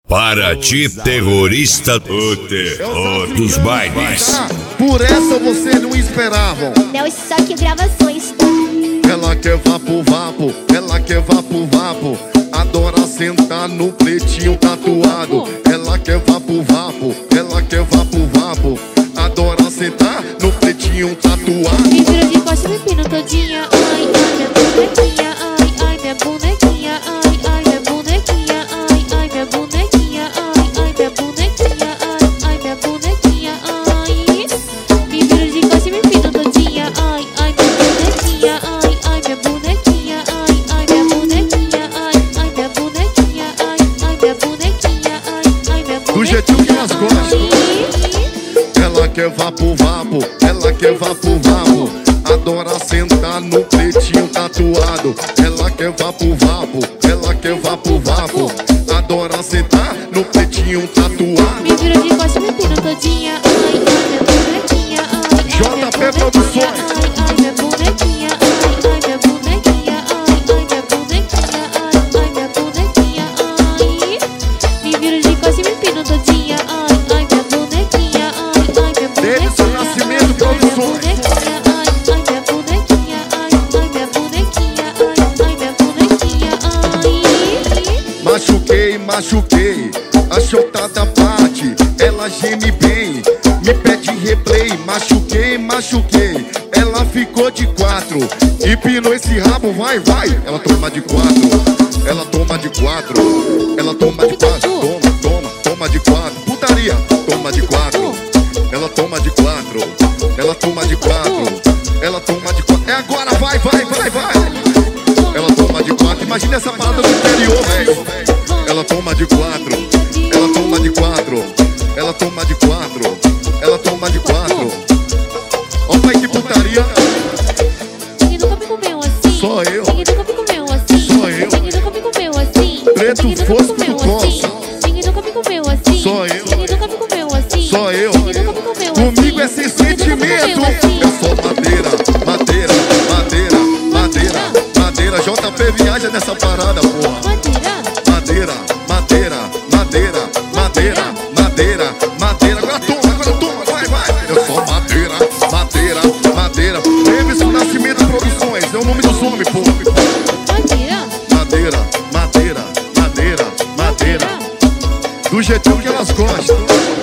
Paraty terrorista, o terror dos bailes. Por essa vocês não esperavam. Nelson Gravações. Ela quer vapo vapo, ela quer vapo vapo. Adora sentar no pretinho tatuado. Ela quer vapo vapo, ela quer vapo vapo. Adora sentar no pretinho tatuado. Me vira de costa, me pino todinha. Ai, ai, minha bonequinha. Ai, ai, minha bonequinha. Ai, ai, minha bonequinha. Ai, ai, minha bonequinha. Ai, ai, minha bonequinha. Ai, ai, minha bonequinha. Ai, me vira de costa, me pino todinha. Ai, ai, minha bonequinha. Ai, ai, minha bonequinha. Ai, ai, minha bonequinha. Ai, ai, minha bonequinha. Ai, ai, minha bonequinha. Ai, ai, minha bonequinha. Do jeitinho que elas gostam. Ela quer vapo vapo, ela quer vapo vapo. Adora sentar no pretinho tatuado. Ela quer vapo vapo, ela quer vapo vapo. Adora sentar no pretinho tatuado. Me vira de costa, me pino todinha. Ai, ai, minha bonequinha. Ai, JP Produções. ai, ai, minha bonequinha. Ai, ai, minha bonequinha. Ai, ai, minha bonequinha. Ai, ai, minha bonequinha. Ai, me vira de costa, me pino todinha. Ai, ai, minha bonequinha. Ai, ai, minha bonequinha. Davidson Nascimento Produções. Machuquei, machuquei, a chotada bate, ela geme bem, me pede replay. Machuquei, machuquei, ela ficou de quatro, empinou esse rabo, vai, vai. Ela toma de quatro, ela toma de quatro, ela toma de quatro, toma, toma, toma de quatro, putaria, toma de quatro, ela toma de quatro, ela toma de quatro, ela toma de quatro, é agora, vai, vai, vai, vai. Ela toma de quatro, imagina essa parada do interior, velho. Ela toma de quatro, ela toma de quatro, ela toma de quatro, ela toma de quatro. Olha aí que putaria. Ninguém nunca me comeu assim. Só eu. Ninguém nunca me comeu assim. Só eu. Ninguém nunca me comeu assim. Preto Ninguém nunca me fosco comeu do assim. Consul. Ninguém nunca me comeu assim. Só eu. Ninguém nunca me comeu assim. Só eu. Ninguém nunca me comeu assim. Comigo é sem sentimento. É só madeira, madeira, madeira, madeira, madeira. JP viaja nessa parada, porra. Madeira. Madeira, madeira, madeira, madeira, madeira, madeira. Agora toma, vai, vai. Eu sou madeira, madeira, madeira. Davidson Nascimento Produções, é o nome dos homens, pô. Madeira. Madeira, madeira, madeira, madeira. Do jeitinho que elas gostam.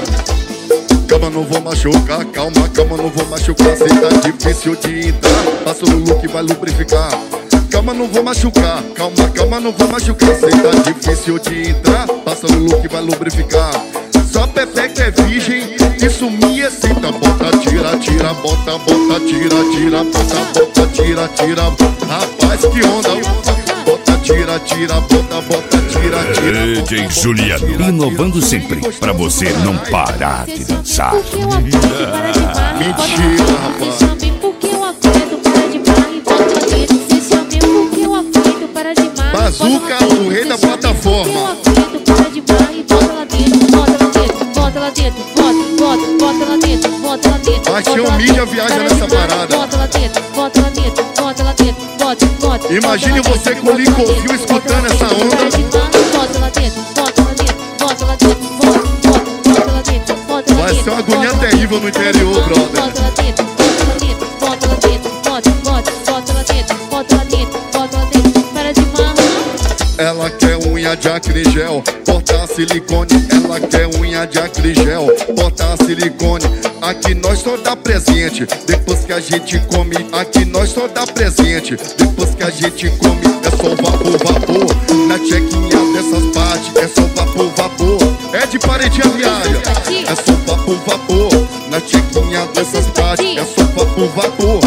Calma, não vou machucar, calma, calma, não vou machucar. Se tá difícil de entrar, passa o Lulu que vai lubrificar. Calma, não vou machucar, calma, calma, não vou machucar. Se tá difícil de entrar, passa o Lulu que vai lubrificar. Só Pepeca é virgem, isso me excita. Bota, tira, tira, bota, bota, tira, tira, bota, bota, tira, tira. Rapaz, que onda. Bota, tira, tira, bota, bota, tira, tira. DJ Juliano, inovando sempre, pra você não parar de dançar. Porque eu aguento para demais. Mentira, rapaz. Se chame porque eu aguento para demais. E bota lá dentro. Se chame porque eu aguento para demais. Bazuca, o rei da plataforma. Eu aguento para demais. E bota lá dentro. Bota lá dentro. Bota lá dentro. Bota lá dentro. Bota lá dentro. Paixão Mídia viaja nessa parada. Bota lá dentro. Bota lá dentro. Bota lá dentro. Bota. Imagine você com o Lincoln escutando essa onda. Bota lá dentro. Bota lá dentro. Bota lá dentro. Bota lá dentro. Bota lá Vai dentro. ser uma agonia terrível no interior, brother. Bota lá dentro. Bota lá dentro. Bota lá dentro. Bota lá dentro. Bota lá dentro. Para de marrar. Ela quer unha de acrigel, botar silicone. Ela quer unha de acrigel, botar silicone. Aqui nós só dá presente, depois que a gente come. Aqui nós só dá presente, depois que a gente come. É só vapor, vapor, na chequinha dessas partes. É só vapor, vapor, é de paredinha viaja. É só vapor, vapor, na chequinha dessas partes. É só vapor, vapor.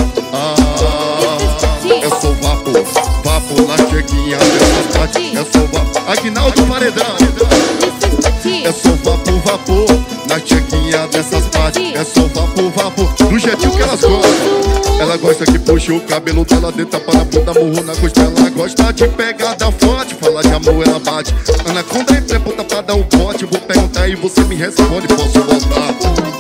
É só vapor, vapor, na chequinha dessas partes. É só vapor, Aguinaldo Paredão. É só vapor, vapor, na chequinha dessas partes. É só vapor, vapor, do jeitinho que elas gostam. Ela gosta que puxa o cabelo dela dentro para a bunda, murro na costela. Ela gosta de pegada forte, fala de amor, ela bate. Anaconda é pré-ponta pra dar o bote. Vou perguntar e você me responde, posso botar?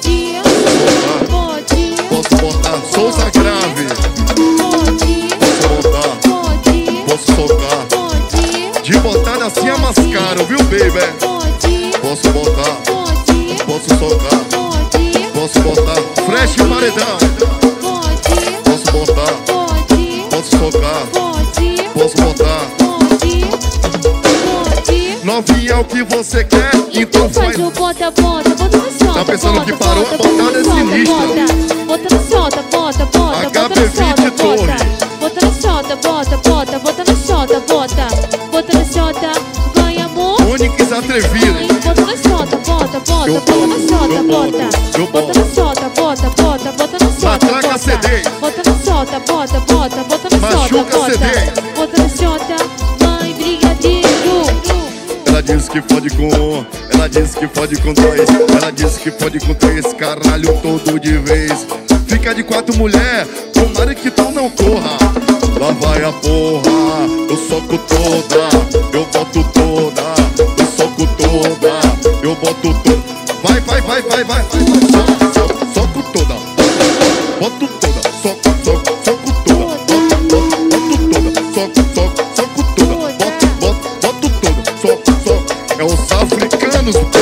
Posso botar? Souza Grave. Posso botar? Posso soltar? De botar assim a mascara, viu, baby? Posso botar, pode, posso socar, pode, posso botar. Fresh paredão. pode, Posso botar, pode, posso socar, pode, posso botar. pode, pode. Novinha, é o que você quer? Então Faz o bota, bota, bota no solta. Tá pensando que parou? A bota botada é no solta, sinistra. bota no solta, bota, bota, bota no solta, HB20 Torre. bota no solta, bota, bota, bota no solta, bota, bota no solta, vai amor. Onyx atrevido. Bota no solta, bota, bota, bota no solta, bota, bota no solta, bota, bota, bota no solta, Matraca CD. bota no solta, bota, bota, bota no solta, Machuca CD. bota no solta, mãe brigadeiro. Ela disse que pode com um, ela disse que pode com dois, ela disse que pode com três, caralho todo de vez. Fica de quatro mulher, tomara que tu não corra. Lá vai a porra, eu soco toda, eu boto toda, eu soco toda, eu boto toda. Vai, vai, vai, vai, vai, soco toda, boto toda, soco toda, boto toda, soco toda, boto toda, é os africanos.